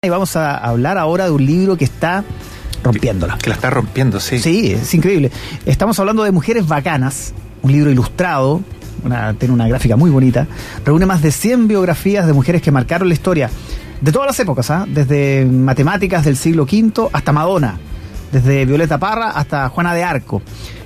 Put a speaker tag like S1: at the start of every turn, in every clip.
S1: Y vamos a hablar ahora de un libro que está rompiéndola.
S2: Que la está rompiendo, sí.
S1: Sí, es increíble. Estamos hablando de Mujeres Bacanas, un libro ilustrado, tiene una gráfica muy bonita, reúne más de 100 biografías de mujeres que marcaron la historia de todas las épocas, desde matemáticas del siglo V hasta Madonna, desde Violeta Parra hasta Juana de Arco.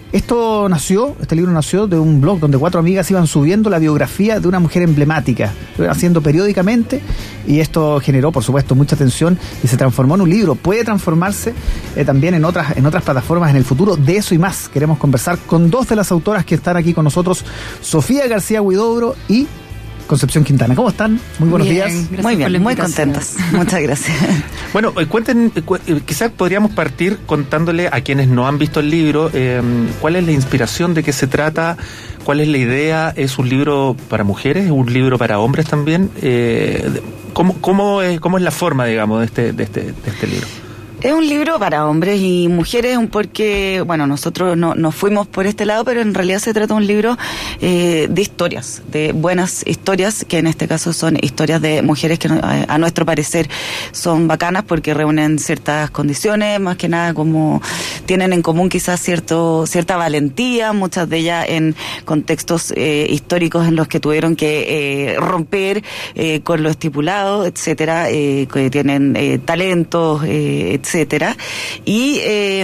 S1: Este libro nació de un blog donde 4 amigas iban subiendo la biografía de una mujer emblemática, lo iban haciendo periódicamente, y esto generó, por supuesto, mucha atención y se transformó en un libro. Puede transformarse también en otras plataformas en el futuro. De eso y más queremos conversar con 2 de las autoras que están aquí con nosotros, Sofía García Huidobro y Concepción Quintana. ¿Cómo están? Muy buenos días.
S3: Muy bien, muy contentas. Muchas gracias.
S2: Bueno, quizás podríamos partir contándole a quienes no han visto el libro cuál es la inspiración, de qué se trata, cuál es la idea. ¿Es un libro para mujeres? ¿Es un libro para hombres también? ¿Cómo es la forma, digamos, de este libro?
S3: Es un libro para hombres y mujeres, porque, bueno, nosotros no fuimos por este lado, pero en realidad se trata de un libro de historias, de buenas historias, que en este caso son historias de mujeres que a nuestro parecer son bacanas porque reúnen ciertas condiciones, más que nada como tienen en común quizás cierta valentía, muchas de ellas en contextos históricos en los que tuvieron que romper con lo estipulado, etcétera, que tienen talentos, etcétera. Y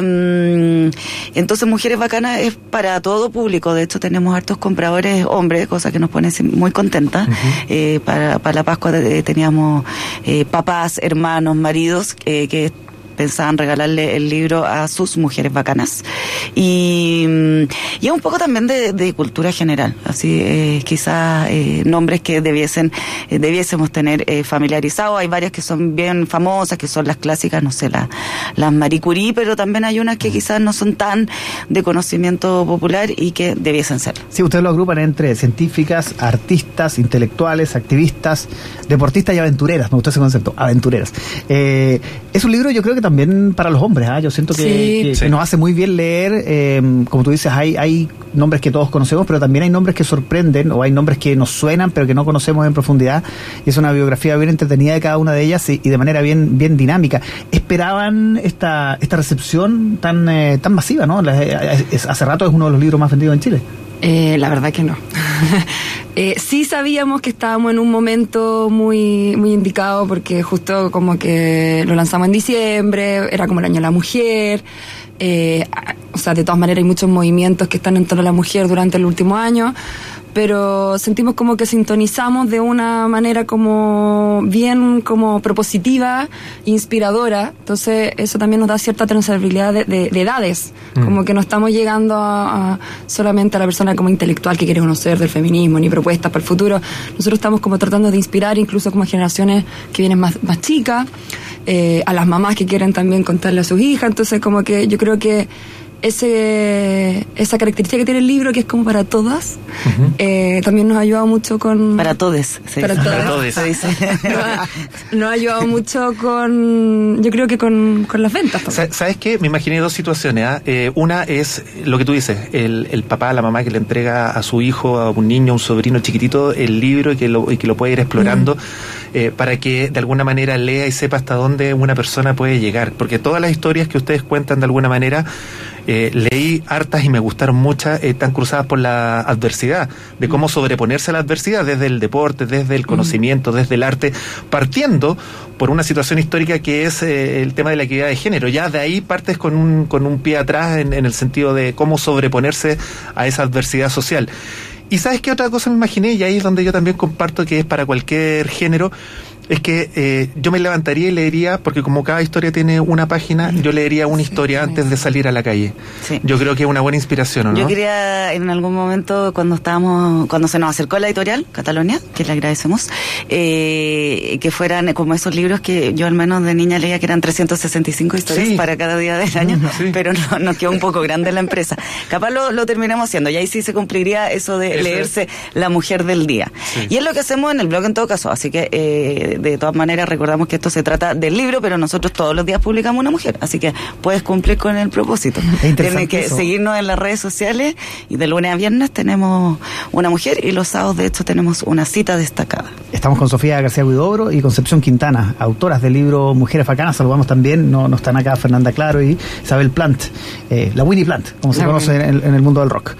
S3: entonces Mujeres Bacanas es para todo público. De hecho tenemos hartos compradores hombres, cosa que nos pone muy contentas. Uh-huh. Para la Pascua teníamos papás, hermanos, maridos que pensaban regalarle el libro a sus mujeres bacanas. Y es un poco también de cultura general, así quizás nombres que debiésemos tener familiarizados. Hay varias que son bien famosas, que son las clásicas, no sé, las Marie Curie, pero también hay unas que quizás no son tan de conocimiento popular y que debiesen ser.
S1: Sí, ustedes lo agrupan entre científicas, artistas, intelectuales, activistas, deportistas y aventureras. Me gustó ese concepto, aventureras. Es un libro, yo creo que también para los hombres, yo siento que nos hace muy bien leer, como tú dices, hay nombres que todos conocemos, pero también hay nombres que sorprenden, o hay nombres que nos suenan pero que no conocemos en profundidad, y es una biografía bien entretenida de cada una de ellas y de manera bien dinámica. ¿Esperaban esta recepción tan masiva, no? Hace rato es uno de los libros más vendidos en Chile.
S4: La verdad que no. Sí sabíamos que estábamos en un momento muy, muy indicado, porque justo como que lo lanzamos en diciembre, era como el año de la mujer. O sea, de todas maneras hay muchos movimientos que están en torno a la mujer durante el último año, pero sentimos como que sintonizamos de una manera como bien como propositiva, inspiradora. Entonces eso también nos da cierta transversalidad de edades, como que no estamos llegando a solamente a la persona como intelectual que quiere conocer del feminismo ni propuestas para el futuro. Nosotros estamos como tratando de inspirar incluso como generaciones que vienen más chicas, a las mamás que quieren también contarle a sus hijas. Entonces como que yo creo que esa característica que tiene el libro, que es como para todas, uh-huh, también nos ha ayudado mucho con...
S3: Para todes. Sí.
S4: Para todes.
S3: Se dice.
S4: Nos ha ayudado mucho yo creo que con las ventas también.
S2: ¿Sabes qué? Me imaginé 2 situaciones. Una es lo que tú dices, el papá, la mamá que le entrega a su hijo, a un niño, a un sobrino chiquitito, el libro y que lo puede ir explorando, para que de alguna manera lea y sepa hasta dónde una persona puede llegar. Porque todas las historias que ustedes cuentan de alguna manera, leí hartas y me gustaron muchas, están cruzadas por la adversidad, de cómo sobreponerse a la adversidad desde el deporte, desde el conocimiento, desde el arte, partiendo por una situación histórica que es el tema de la equidad de género. Ya de ahí partes con un pie atrás en el sentido de cómo sobreponerse a esa adversidad social. Y ¿sabes qué otra cosa me imaginé? Y ahí es donde yo también comparto que es para cualquier género. Es que yo me levantaría y leería, porque como cada historia tiene una página, yo leería una historia antes de salir a la calle. Sí. Yo creo que es una buena inspiración, ¿o no?
S3: Yo quería, en algún momento, cuando se nos acercó la editorial, Catalonia, que le agradecemos, que fueran como esos libros que yo al menos de niña leía, que eran 365 historias para cada día del año, pero nos quedó un poco grande la empresa. Capaz lo terminamos haciendo, y ahí sí se cumpliría eso de leerse La Mujer del Día. Sí. Y es lo que hacemos en el blog en todo caso, así que de todas maneras recordamos que esto se trata del libro, pero nosotros todos los días publicamos una mujer, así que puedes cumplir con el propósito. Tienes que seguirnos en las redes sociales y de lunes a viernes tenemos una mujer y los sábados de hecho tenemos una cita destacada.
S1: Estamos con Sofía García Huidobro y Concepción Quintana, autoras del libro Mujeres Bacanas. Saludamos también, no están acá Fernanda Claro y Isabel Plant, la Winnie Plant, como se conoce en el mundo del rock.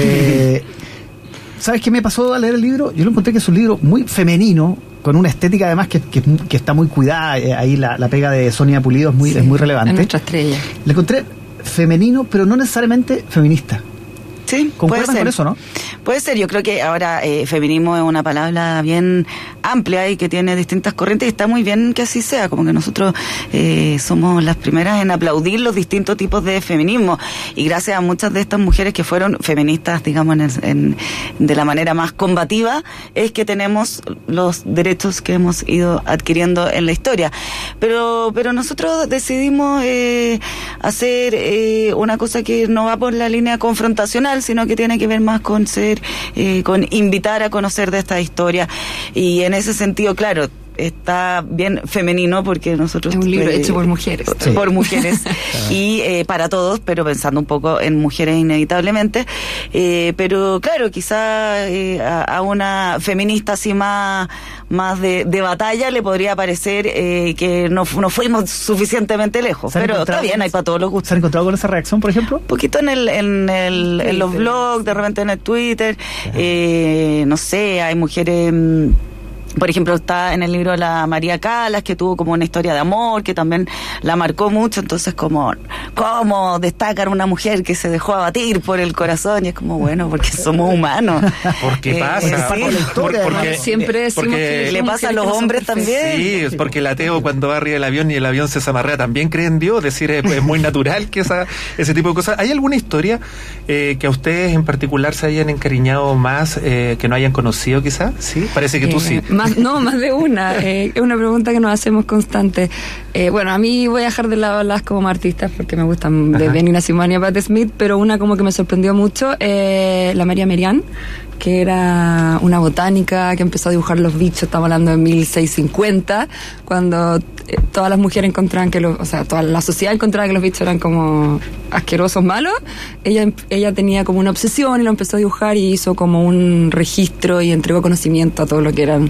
S1: ¿Sabes qué me pasó al leer el libro? Yo lo encontré que es un libro muy femenino, con una estética además que está muy cuidada. Ahí la pega de Sonia Pulido es muy relevante.
S4: Es nuestra estrella.
S1: Le encontré femenino, pero no necesariamente feminista.
S3: Sí,
S1: ¿Concuerdan con eso, no?
S3: Puede ser, yo creo que ahora feminismo es una palabra bien amplia y que tiene distintas corrientes y está muy bien que así sea, como que nosotros somos las primeras en aplaudir los distintos tipos de feminismo y gracias a muchas de estas mujeres que fueron feministas, digamos, de la manera más combativa, es que tenemos los derechos que hemos ido adquiriendo en la historia. Pero nosotros decidimos hacer una cosa que no va por la línea confrontacional, sino que tiene que ver más con con invitar a conocer de esta historia y en ese sentido, claro, está bien femenino porque nosotros...
S4: Es un libro hecho por mujeres.
S3: Sí. Por mujeres y para todos, pero pensando un poco en mujeres inevitablemente. Pero claro, quizá a una feminista así más de batalla le podría parecer que no fuimos suficientemente lejos. Pero está bien, hay para todos los gustos.
S1: ¿Se han encontrado con esa reacción, por ejemplo?
S3: Un poquito en los blogs, de repente en el Twitter. No sé, hay mujeres... Por ejemplo, está en el libro la María Calas, que tuvo como una historia de amor, que también la marcó mucho, entonces ¿cómo destacar una mujer que se dejó abatir por el corazón? Y es como, bueno, porque somos humanos.
S2: Porque pasa.
S3: Porque
S4: siempre decimos que
S3: le pasa a los hombres también.
S2: Sí, es porque el ateo cuando va arriba del avión y el avión se zamarrea también cree en Dios, es decir, es muy natural que ese tipo de cosas. ¿Hay alguna historia que a ustedes en particular se hayan encariñado más, que no hayan conocido quizás? Sí, parece que tú sí.
S4: Más de una. Es una pregunta que nos hacemos constante. Bueno, a mí voy a dejar de lado las como artistas porque me gustan de Nina Simone y Patti Smith, pero una como que me sorprendió mucho, la María Merian, que era una botánica que empezó a dibujar los bichos, estamos hablando de 1650, cuando todas las mujeres encontraban toda la sociedad encontraba que los bichos eran como asquerosos, malos. Ella tenía como una obsesión y lo empezó a dibujar y hizo como un registro y entregó conocimiento a todo lo que eran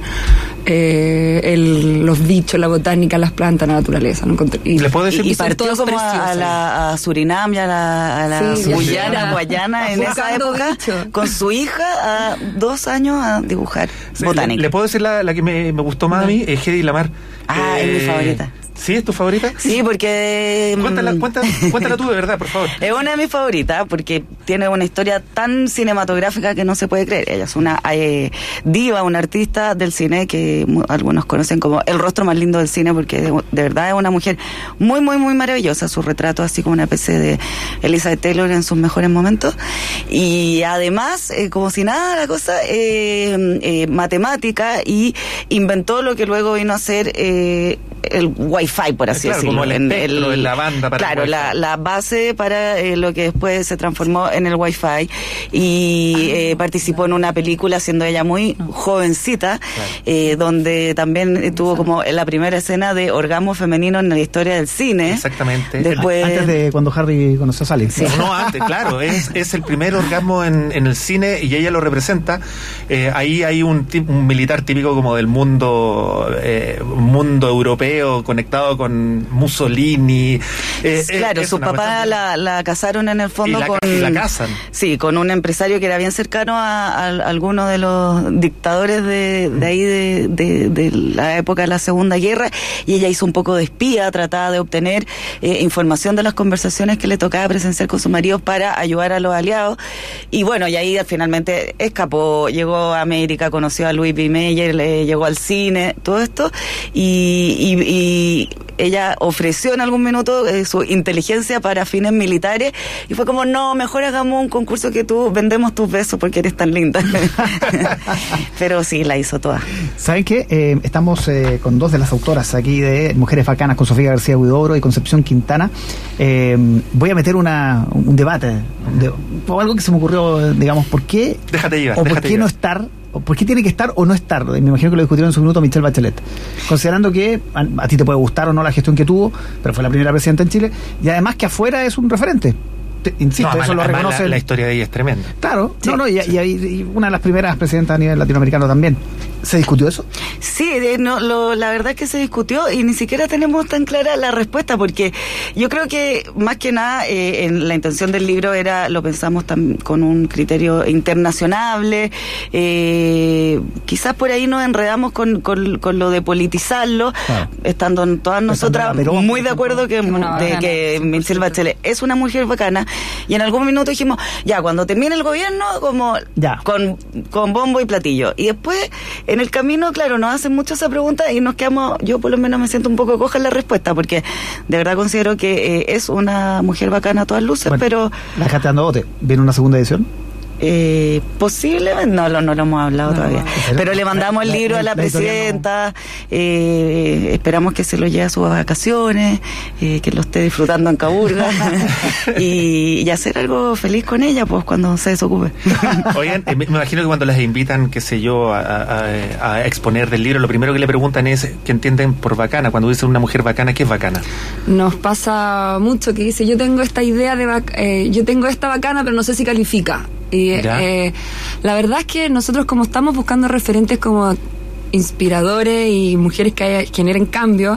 S4: los bichos, la botánica, las plantas, la naturaleza. ¿No?
S2: ¿Le puedo decir?
S3: Y partió como a Surinam y a la Guayana en esa época, con su hija a 2 años a dibujar botánica.
S2: ¿Le puedo decir la que me gustó más a mí? Es Hedy Lamarr.
S3: Es mi favorita.
S2: ¿Sí? ¿Es tu favorita?
S3: Sí, porque...
S2: Cuéntala tú de verdad, por favor.
S3: Es una de mis favoritas porque tiene una historia tan cinematográfica que no se puede creer. Ella es una diva, una artista del cine que algunos conocen como el rostro más lindo del cine porque de verdad es una mujer muy, muy, muy maravillosa. Su retrato así como una especie de Elizabeth Taylor en sus mejores momentos. Y además, como si nada la cosa, matemática y inventó lo que luego vino a ser el Wi-Fi, por así decirlo.
S2: Como el espectro en la banda para
S3: claro, la base para lo que después se transformó en el Wi-Fi y participó en una película siendo ella muy jovencita, donde también tuvo como la primera escena de orgasmo femenino en la historia del cine.
S2: Exactamente.
S1: Después, antes de cuando Harry conoció a Sally.
S2: Sí. No, antes, claro, es el primer orgasmo en el cine y ella lo representa. Ahí hay un militar típico como del mundo europeo, conectado con Mussolini.
S3: Claro, su papá la casaron en el fondo
S2: y la casan.
S3: Sí, con un empresario que era bien cercano a algunos de los dictadores de ahí de la época de la Segunda Guerra, y ella hizo un poco de espía, trataba de obtener información de las conversaciones que le tocaba presenciar con su marido para ayudar a los aliados, y bueno, y ahí finalmente escapó, llegó a América, conoció a Louis B. Mayer, llegó al cine, todo esto, y ella ofreció en algún minuto su inteligencia para fines militares y fue como, no, mejor hagamos un concurso que vendemos tus besos porque eres tan linda. Pero sí, la hizo toda.
S1: ¿Saben qué? Estamos con 2 de las autoras aquí de Mujeres Bacanas, con Sofía García Huidobro y Concepción Quintana. Voy a meter un debate o algo que se me ocurrió, digamos, ¿por qué?
S2: Déjate llevar.
S1: ¿Por qué no estar ¿Por qué tiene que estar o no estar? Me imagino que lo discutieron en su minuto Michelle Bachelet. Considerando que a ti te puede gustar o no la gestión que tuvo, pero fue la primera presidenta en Chile, y además que afuera es un referente. Insisto, eso lo reconoce.
S2: La historia de ella es tremenda.
S1: Claro, sí, y una de las primeras presidentas a nivel latinoamericano también. ¿Se discutió eso?
S3: Sí, la verdad es que se discutió y ni siquiera tenemos tan clara la respuesta, porque yo creo que más que nada en la intención del libro lo pensamos con un criterio internacionable. Quizás por ahí nos enredamos con lo de politizarlo, claro, estando todas nosotras muy de acuerdo que Michelle Bachelet es una mujer bacana, y en algún minuto dijimos, ya, cuando termine el gobierno, como ya, con bombo y platillo. Y después, en el camino, claro, nos hacen mucho esa pregunta y nos quedamos, yo por lo menos me siento un poco coja en la respuesta, porque de verdad considero que es una mujer bacana a todas luces, bueno, pero...
S1: ¿La dejaste dando bote? ¿Viene una segunda edición?
S3: Posiblemente, no lo hemos hablado todavía, pero le mandamos el libro a la presidenta, esperamos que se lo lleve a sus vacaciones, que lo esté disfrutando en Caburga y hacer algo feliz con ella, pues, cuando se desocupe.
S2: Oigan, me imagino que cuando las invitan, qué sé yo, a exponer del libro, lo primero que le preguntan es ¿qué entienden por bacana? Cuando dicen una mujer bacana, ¿qué es bacana?
S4: Nos pasa mucho que dice, yo tengo esta idea yo tengo esta bacana, pero no sé si califica. Y la verdad es que nosotros, como estamos buscando referentes como inspiradores y mujeres que generen cambio,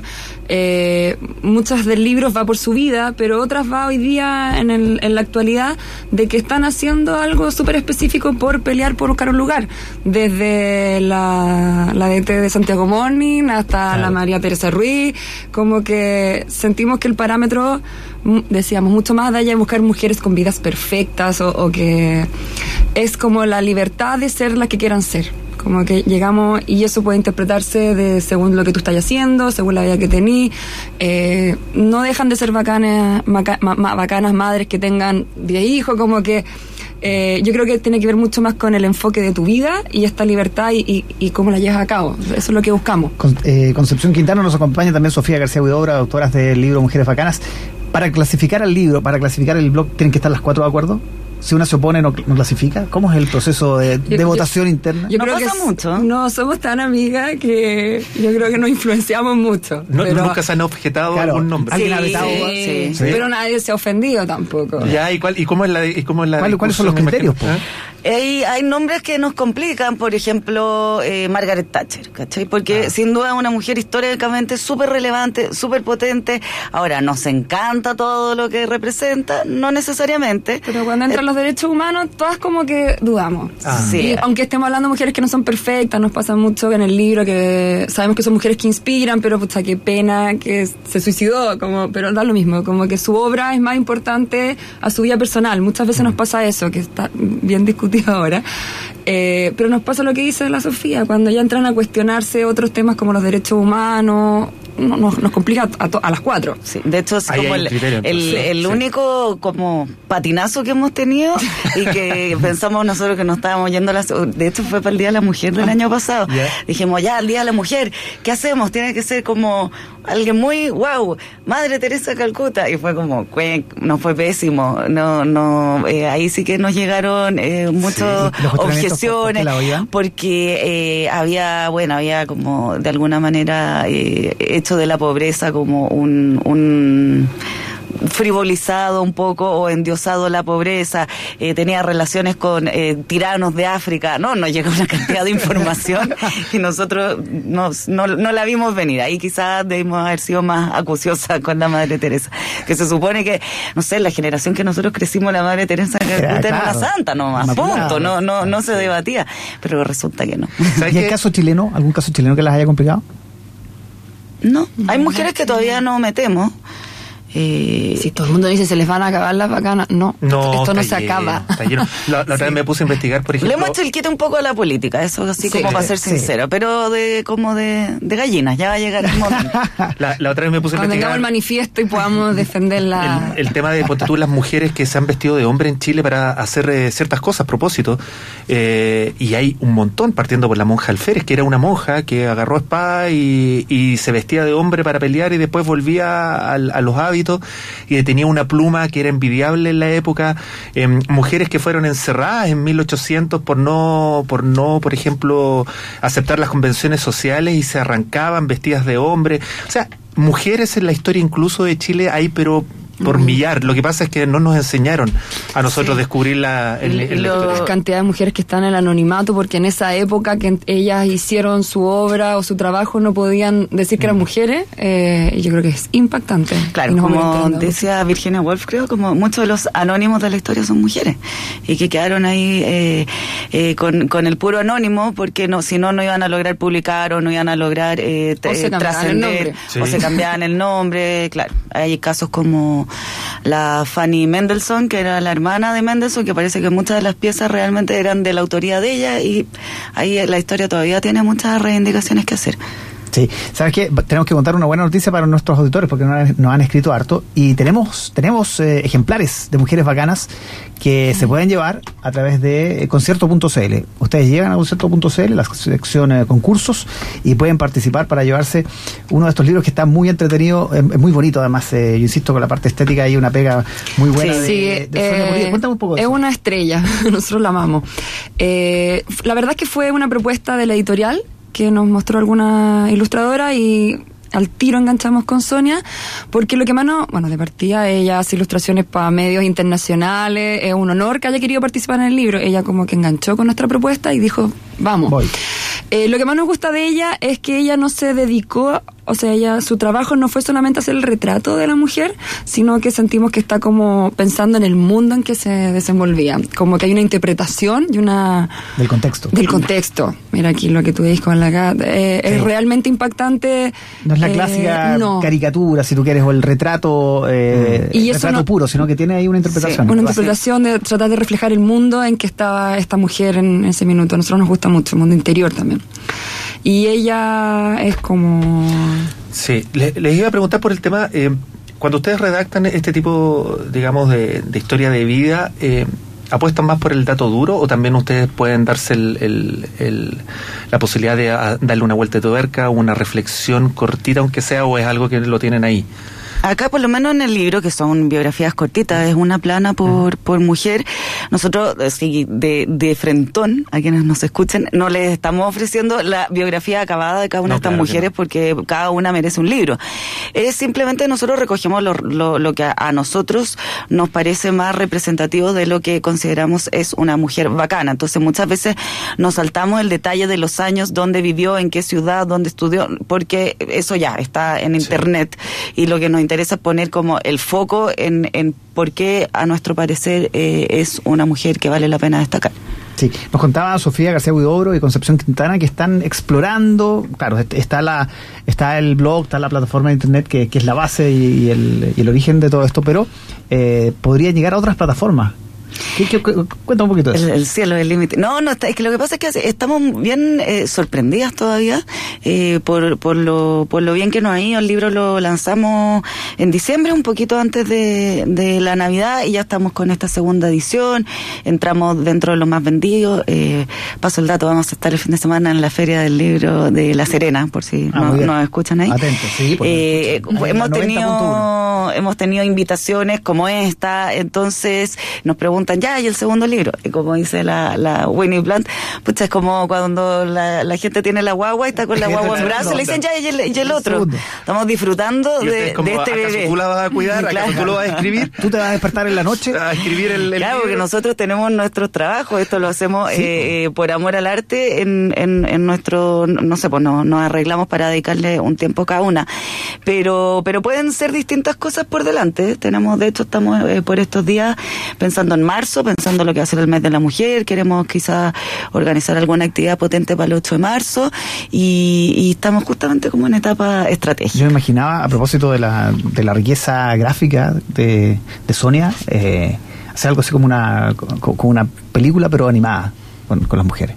S4: muchas del libro va por su vida, pero otras va hoy día en la actualidad, de que están haciendo algo súper específico por pelear por buscar un lugar, desde la DT de Santiago Morning hasta la María Teresa Ruiz, como que sentimos que el parámetro, decíamos, mucho más de allá de buscar mujeres con vidas perfectas o que es como la libertad de ser la que quieran ser. Como que llegamos, y eso puede interpretarse según lo que tú estás haciendo, según la vida que tenís. No dejan de ser bacanas madres que tengan 10 hijos, como que yo creo que tiene que ver mucho más con el enfoque de tu vida y esta libertad y cómo la llevas a cabo. Eso es lo que buscamos.
S1: Concepción Quintano, nos acompaña también Sofía García Huidobra, autoras del libro Mujeres Bacanas. Para clasificar el libro, para clasificar el blog, ¿tienen que estar las 4 de acuerdo? Si una se opone, no clasifica. ¿Cómo es el proceso de votación interna?
S3: Yo creo que mucho.
S4: No somos tan amigas que yo creo que nos influenciamos mucho.
S2: Nunca se han objetado algún nombre.
S4: Sí. Pero nadie se ha ofendido tampoco.
S2: Ya, ¿y cómo es la
S1: ¿Cuáles son los criterios?
S3: Hay nombres que nos complican, por ejemplo, Margaret Thatcher, ¿cachai? Porque sin duda es una mujer históricamente súper relevante, súper potente. Ahora, nos encanta todo lo que representa, no necesariamente.
S4: Pero cuando entran los derechos humanos, todas como que dudamos. Sí. Y aunque estemos hablando de mujeres que no son perfectas, nos pasa mucho en el libro que sabemos que son mujeres que inspiran, pero pucha, qué pena que se suicidó, pero da lo mismo, como que su obra es más importante a su vida personal. Muchas veces nos pasa eso, que está bien discutido ahora, pero nos pasa lo que dice la Sofía, cuando ya entran a cuestionarse otros temas como los derechos humanos, nos complica a las 4.
S3: Sí, de hecho es como el único como patinazo que hemos tenido y que pensamos nosotros que nos estábamos yendo de hecho fue para el Día de la Mujer del año pasado. Dijimos, ya, el Día de la Mujer, ¿qué hacemos? Tiene que ser como alguien muy wow, Madre Teresa de Calcuta, y fue como nos fue pésimo. Ahí sí que nos llegaron muchas objeciones porque había como de alguna manera hecho de la pobreza como un frivolizado un poco o endiosado la pobreza, tenía relaciones con tiranos de África. Nos llegó una cantidad de información y nosotros no la vimos venir. Ahí quizás debimos haber sido más acuciosa con la Madre Teresa, que se supone que, no sé, la generación que nosotros crecimos, la Madre Teresa era una santa nomás, punto, no se debatía, pero resulta que no.
S1: ¿Y el caso chileno? ¿Algún caso chileno que las haya complicado?
S3: No, hay mujeres que todavía no metemos.
S4: Si todo el mundo dice se les van a acabar las bacanas, esto no se acaba.
S2: La otra vez me puse a investigar, por ejemplo.
S3: Le hemos hecho el quite un poco a la política, eso así como para ser sincero, pero como de gallinas, ya va a llegar el momento.
S2: La otra vez me puse a investigar.
S4: Cuando tengamos el manifiesto y podamos defender
S2: el tema de las mujeres que se han vestido de hombre en Chile para hacer ciertas cosas, propósitos, y hay un montón, partiendo por la monja Alférez, que era una monja que agarró espada y se vestía de hombre para pelear y después volvía a los hábitos propósito y tenía una pluma que era envidiable en la época, mujeres que fueron encerradas en 1800 por por ejemplo, aceptar las convenciones sociales y se arrancaban vestidas de hombre. O sea, mujeres en la historia incluso de Chile hay, pero por millar. Lo que pasa es que no nos enseñaron a nosotros descubrir la
S4: cantidad de mujeres que están en el anonimato, porque en esa época que ellas hicieron su obra o su trabajo no podían decir que eran mujeres, y yo creo que es impactante.
S3: Claro, como decía Virginia Woolf, creo, como muchos de los anónimos de la historia son mujeres y que quedaron ahí con el puro anónimo, porque si no iban a lograr publicar o no iban a lograr trascender, o se cambiaban el nombre. Claro, hay casos como la Fanny Mendelssohn, que era la hermana de Mendelssohn, que parece que muchas de las piezas realmente eran de la autoría de ella, y ahí la historia todavía tiene muchas reivindicaciones que hacer.
S1: Sí, ¿sabes qué? Tenemos que contar una buena noticia para nuestros auditores, porque nos han escrito harto, y tenemos ejemplares de Mujeres Bacanas que se pueden llevar a través de concierto.cl. Ustedes llegan a concierto.cl, la sección concursos, y pueden participar para llevarse uno de estos libros que está muy entretenido, muy bonito además. Yo insisto, con la parte estética hay una pega muy buena de Sonia Pulido. Cuéntame un poco de eso.
S4: Es una estrella, nosotros la amamos. La verdad es que fue una propuesta de la editorial que nos mostró alguna ilustradora, y al tiro enganchamos con Sonia, porque lo que más de partida, ella hace ilustraciones para medios internacionales, es un honor que haya querido participar en el libro. Ella como que enganchó con nuestra propuesta y dijo, vamos. Voy. Lo que más nos gusta de ella es que ella no se dedicó, o sea, su trabajo no fue solamente hacer el retrato de la mujer, sino que sentimos que está como pensando en el mundo en que se desenvolvía, como que hay una interpretación y una...
S1: Del contexto.
S4: Mira aquí lo que tú dices con la gata, es realmente impactante.
S1: No es la clásica caricatura, si tú quieres, o el retrato, retrato puro, sino que tiene ahí una interpretación.
S4: Sí, una interpretación de tratar de reflejar el mundo en que estaba esta mujer en ese minuto. A nosotros nos gusta mucho el mundo interior también. Y ella es como...
S2: Sí, les iba a preguntar por el tema, cuando ustedes redactan este tipo, digamos, de historia de vida, ¿apuestan más por el dato duro o también ustedes pueden darse la posibilidad de darle una vuelta de tuerca, una reflexión cortita, aunque sea, o es algo que lo tienen ahí?
S3: Acá, por lo menos en el libro, que son biografías cortitas, es una plana por mujer, nosotros, sí, de frentón, a quienes nos escuchen, no les estamos ofreciendo la biografía acabada de cada una de estas mujeres, porque cada una merece un libro. Es simplemente nosotros recogemos lo que a nosotros nos parece más representativo de lo que consideramos es una mujer bacana. Entonces, muchas veces nos saltamos el detalle de los años, dónde vivió, en qué ciudad, dónde estudió, porque eso ya está en internet, y lo que nos interesa poner como el foco en por qué, a nuestro parecer, es una mujer que vale la pena destacar.
S1: Sí, nos contaba Sofía García Huidobro y Concepción Quintana que están explorando, claro, está el blog, está la plataforma de internet que es la base y el origen de todo esto, pero podría llegar a otras plataformas. Cuéntame un poquito de eso.
S3: El cielo es el límite. No, es que lo que pasa es que estamos bien sorprendidas todavía por lo bien que nos ha ido. El libro lo lanzamos en diciembre, un poquito antes de la Navidad, y ya estamos con esta segunda edición. Entramos dentro de los más vendidos. Paso el dato, vamos a estar el fin de semana en la Feria del Libro de La Serena, por si nos escuchan ahí.
S1: Atentos, sí.
S3: Hemos tenido invitaciones como esta, entonces nos preguntan, ya, y el segundo libro, y como dice la Winnie Blunt, pues es como cuando la gente tiene la guagua y está con la guagua en brazos, le dicen ya, y el otro. Estamos disfrutando de este bebé.
S2: ¿Tú la vas a cuidar?
S3: Claro.
S2: ¿Acaso tú lo vas a escribir?
S1: ¿Tú te vas a despertar en la noche?
S2: ¿A escribir el
S3: Claro,
S2: libro?
S3: porque nosotros tenemos nuestros trabajos, esto lo hacemos por amor al arte, en nuestro, no sé, pues nos arreglamos para dedicarle un tiempo cada una, pero pueden ser distintas cosas por delante. De hecho, estamos por estos días pensando en marzo, pensando lo que va a ser el mes de la mujer, queremos quizás organizar alguna actividad potente para el 8 de marzo, y estamos justamente como en etapa estratégica.
S1: Yo me imaginaba, a propósito de la riqueza gráfica de Sonia, hacer algo así como una película, pero animada con las mujeres.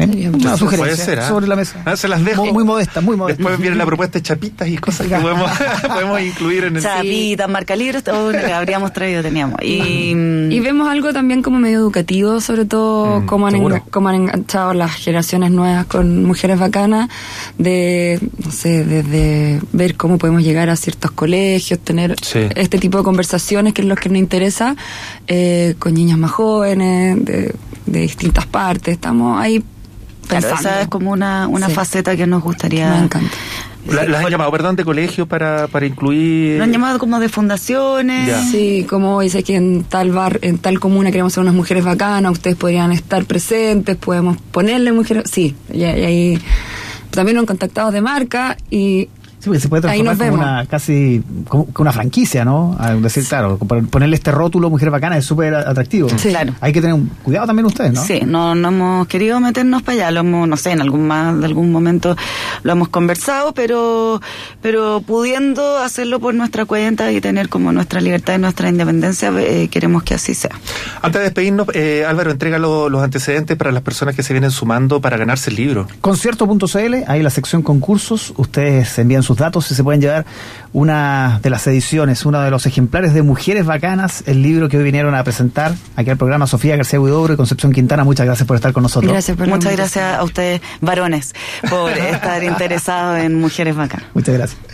S1: Una sugerencia
S2: Puede ser, ¿ah?
S1: sobre la mesa.
S2: Se las dejo.
S1: Muy modesta, muy modesta.
S2: Después viene la propuesta de chapitas y cosas que podemos incluir en el...
S3: Chapitas, marca libros, todo lo que habríamos traído teníamos.
S4: Y vemos algo también como medio educativo, sobre todo cómo han enganchado las generaciones nuevas con Mujeres Bacanas, de, no sé, desde ver cómo podemos llegar a ciertos colegios, tener este tipo de conversaciones, que es lo que nos interesa, con niñas más jóvenes, de distintas partes. Estamos ahí pensando.
S3: Esa es como una faceta que nos gustaría.
S4: Me encanta.
S2: ¿Las han llamado, perdón, de colegio para incluir?
S3: Lo han llamado como de fundaciones.
S2: Ya.
S4: Sí, como dice que en tal comuna queremos ser unas mujeres bacanas, ustedes podrían estar presentes, podemos ponerle mujeres. Sí, y ahí también nos han contactado de marca y...
S1: Sí, porque se puede transformar como una, casi como una franquicia, ¿no? A decir, claro, ponerle este rótulo Mujer Bacana es súper atractivo.
S3: Sí, claro.
S1: Hay que tener cuidado también ustedes, ¿no?
S3: Sí, no hemos querido meternos para allá, lo hemos, no sé, en algún momento lo hemos conversado, pero pudiendo hacerlo por nuestra cuenta y tener como nuestra libertad y nuestra independencia, queremos que así sea.
S2: Antes de despedirnos, Álvaro, entrega los antecedentes para las personas que se vienen sumando para ganarse el libro.
S1: Concierto.cl, ahí la sección concursos, ustedes envían sus datos y se pueden llevar una de las ediciones, uno de los ejemplares de Mujeres Bacanas, el libro que hoy vinieron a presentar aquí al programa Sofía García Huidobro y Concepción Quintana. Muchas gracias por estar con nosotros.
S3: Muchas gracias a ustedes, varones, por estar interesados en Mujeres Bacanas.
S1: Muchas gracias.